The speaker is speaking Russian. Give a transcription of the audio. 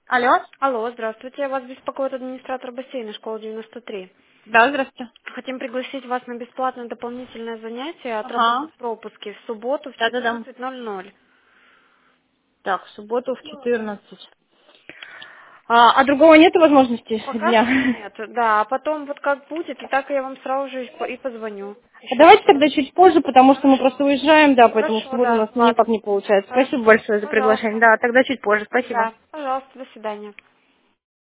Алло. Алло, здравствуйте. Вас беспокоит администратор бассейна школы 93. Да, здравствуйте. Хотим пригласить вас на бесплатное дополнительное занятие Ага. отработать пропуски в субботу в Да-да-да. 14:00. Так, в субботу в 14. А другого нет возможности Пока дня? что нет, да. А потом вот как будет, и так я вам сразу же и позвоню. А Еще давайте раз. тогда чуть позже, потому что мы Хорошо. просто уезжаем, да, поэтому в Хорошо, субботу у да. нас никак Ладно. не получается. Спасибо Хорошо. большое за приглашение. Пожалуйста. Да, тогда чуть позже. Спасибо. Да, пожалуйста, до свидания.